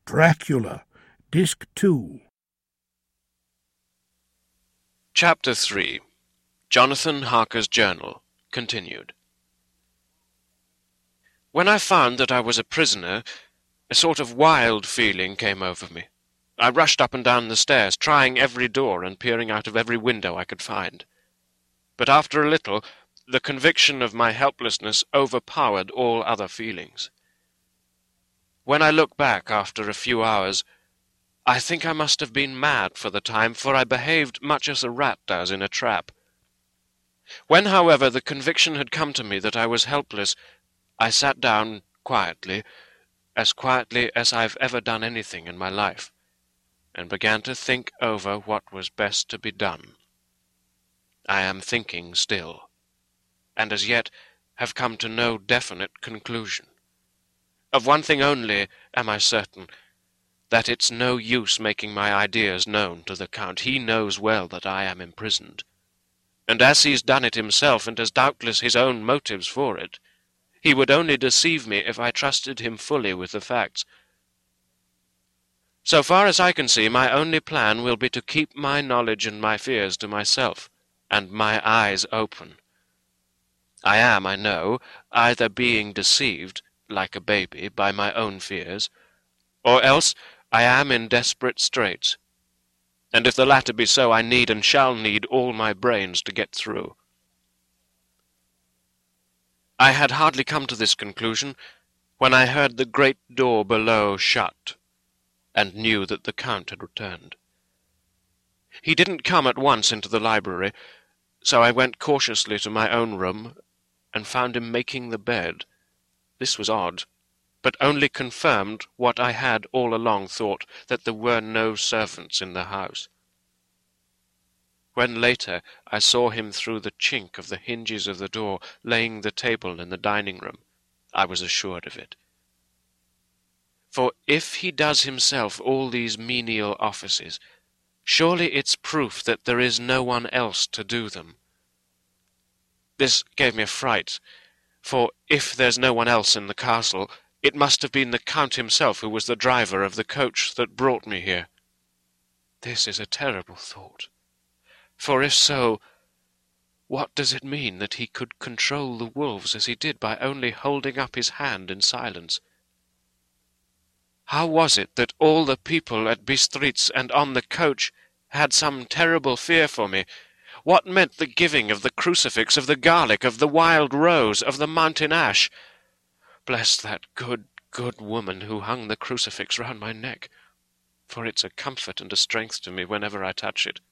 Dracula, Disc 2. Chapter 3. Jonathan Harker's Journal, continued. When I found that I was a prisoner, a sort of wild feeling came over me. I rushed up and down the stairs, trying every door and peering out of every window I could find. But after a little, the conviction of my helplessness overpowered all other feelings. When I look back after a few hours, I think I must have been mad for the time, for I behaved much as a rat does in a trap. When, however, the conviction had come to me that I was helpless, I sat down quietly as I've ever done anything in my life, and began to think over what was best to be done. I am thinking still, and as yet have come to no definite conclusion. Of one thing only am I certain, that it's no use making my ideas known to the Count. He knows well that I am imprisoned, and as he's done it himself, and has doubtless his own motives for it, he would only deceive me if I trusted him fully with the facts. So far as I can see, my only plan will be to keep my knowledge and my fears to myself, and my eyes open. I am, I know, either being deceived, like a baby, by my own fears, or else I am in desperate straits, and if the latter be so, I need and shall need all my brains to get through. I had hardly come to this conclusion when I heard the great door below shut, and knew that the Count had returned. He didn't come at once into the library, so I went cautiously to my own room, and found him making the bed. This was odd, but only confirmed what I had all along thought, that there were no servants in the house. When later I saw him through the chink of the hinges of the door, laying the table in the dining-room, I was assured of it. For if he does himself all these menial offices, surely it's proof that there is no one else to do them. This gave me a fright, for if there's no one else in the castle, it must have been the Count himself who was the driver of the coach that brought me here. This is a terrible thought, for if so, what does it mean that he could control the wolves as he did by only holding up his hand in silence? How was it that all the people at Bistritz and on the coach had some terrible fear for me? What meant the giving of the crucifix, of the garlic, of the wild rose, of the mountain ash? Bless that good, good woman who hung the crucifix round my neck, for it's a comfort and a strength to me whenever I touch it.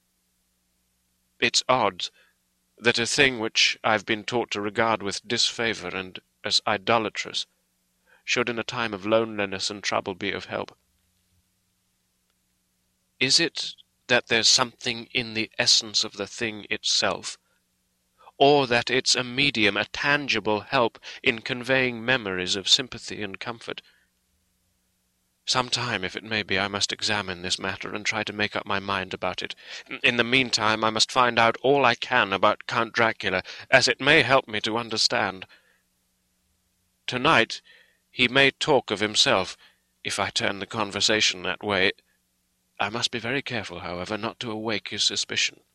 It's odd that a thing which I've been taught to regard with disfavour and as idolatrous should in a time of loneliness and trouble be of help. Is it that there's something in the essence of the thing itself, or that it's a medium, a tangible help in conveying memories of sympathy and comfort? Some time, if it may be, I must examine this matter and try to make up my mind about it. In the meantime, I must find out all I can about Count Dracula, as it may help me to understand. Tonight he may talk of himself, if I turn the conversation that way. I must be very careful, however, not to awake his suspicion.